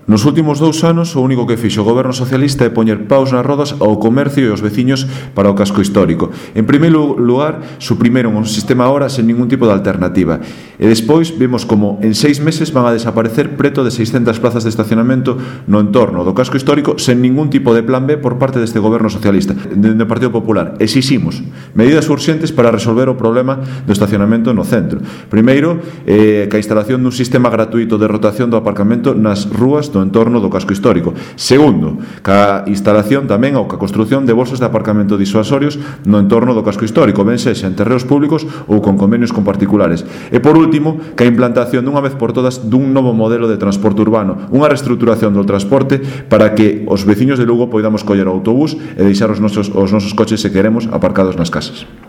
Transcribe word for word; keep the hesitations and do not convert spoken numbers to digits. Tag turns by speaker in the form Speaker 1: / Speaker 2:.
Speaker 1: Nos últimos dous anos, o único que fixo o goberno socialista é poñer paus nas rodas ao comercio e aos veciños para o casco histórico. En primeiro lugar, suprimeron un sistema ahora sen ningún tipo de alternativa. E despois vemos como en seis meses van a desaparecer preto de seiscentas plazas de estacionamento no entorno do casco histórico sen ningún tipo de plan B por parte deste goberno socialista. Dende o Partido Popular exiximos medidas urxentes para resolver o problema do estacionamento no centro. Primeiro, eh, que a instalación dun sistema gratuito de rotación do aparcamento nas rúas do entorno do casco histórico. Segundo, ca instalación tamén ou ca construción de bolsas de aparcamento disuasorios no entorno do casco histórico, ben sexa en terreos públicos ou con convenios con particulares. E por último, ca implantación dunha vez por todas dun novo modelo de transporte urbano, unha reestruturación do transporte para que os veciños de Lugo poidamos coller o autobús e deixar os nosos, os nosos coches, se queremos, aparcados nas casas.